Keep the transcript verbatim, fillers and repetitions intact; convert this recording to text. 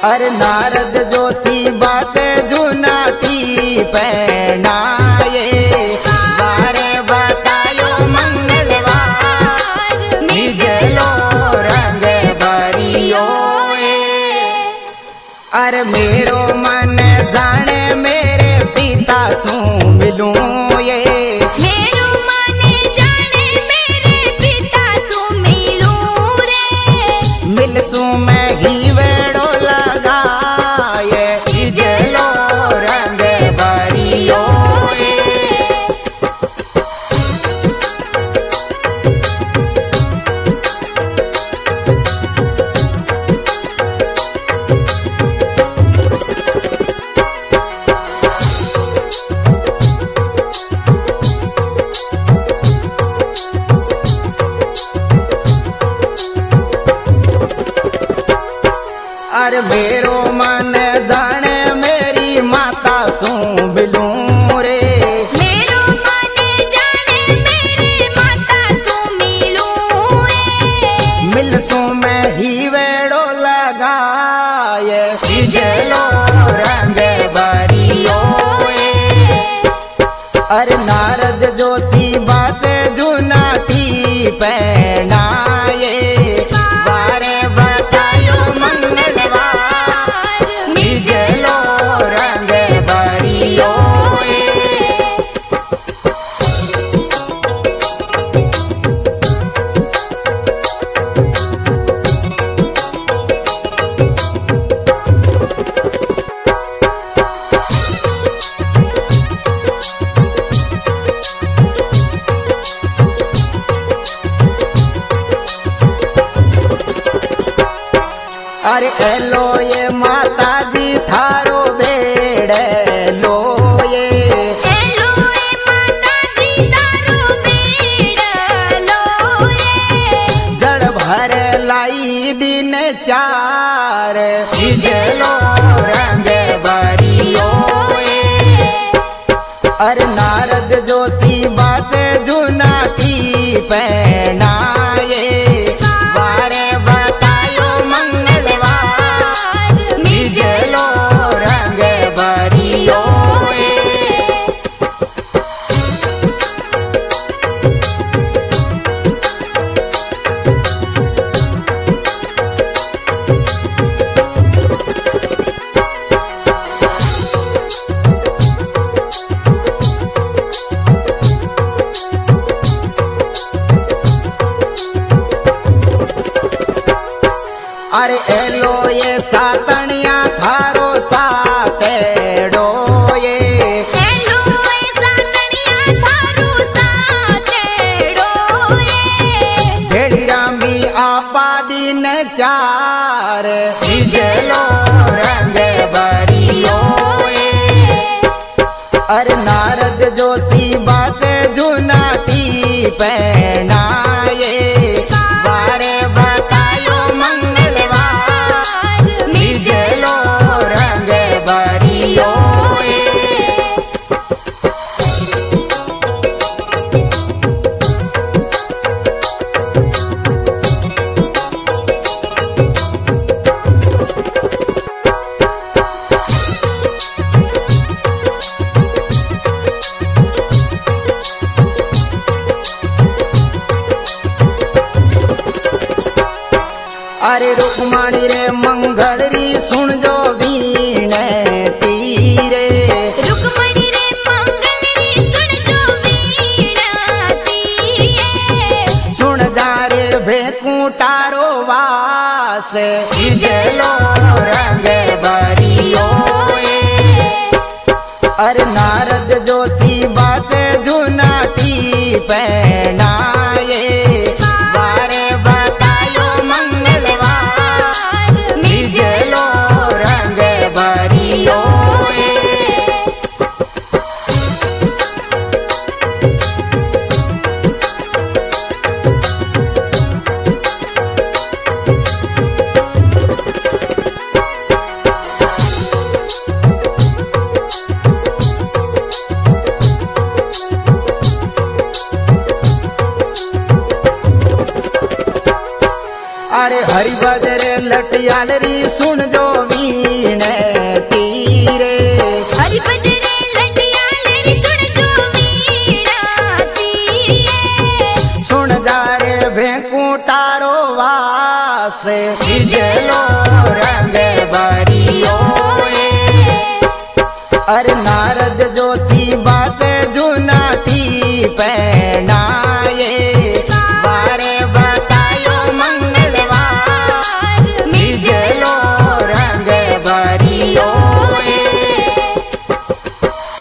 अरे नारद जोशी बाचे जुनाटी पहनाए बारे बतायो मंगलवार निजलो रंग भरियो। अरे मेरो मन जाने मेरे पिता सू मिलूं ये मेरो मन जाने मेरे पिता सू मिलूं रे मिलसू मैं ही वेड़ो लगाए निजलो रंग भरियो। अरे मेरो मन जाने मेरी माता सू मिलूं रे मेरो मन जाने मेरी माता सू मिलूं रे मिलसू मैं ही वेड़ो लगाए निजलो रंग भरियो। अरे नारद जोशी बाजे जुनाटी पहनाए बारे बतायो मंगलवार निजलो रंग भरियो। अरे एलो ये माता जी थारो बेड़ लो ये एलो ए माता जी तारो बेड़ लो ये जड़ भर लाई दिन चार निजलो रंग भरियो। अरे नारद जोशी बाजे जुनाटी पहनाए बारे बतायो मंगलवार निजलो रंग भरियो। अरे एलो ये सातनिया थारो सातेड़ो ये एलो ए सातनिया थारो सातेड़ो ये भेड़ी रामी आपा दिन चार निजलो रंग भरियो। अरे नारद जोशी बाजे जुनाटी पहनाए बारे बतायो मंगलवार निजलो रंग भरियो। अरे रुक्मणी रे मंगलरी सुन जो वीणे तीरे रुक्मणी रे मंगलरी सुन जो वीणा तीये सुन जा रे भेकूटारो वास निजलो रंग भरियो। अरे नारद जोशी बाजे जुनाटी पहनाए बारे बतायो मंगलवार निजलो रंग भरियो। अरे हरि बजरे लटियालरी सुन जो वी जुनाटी पहना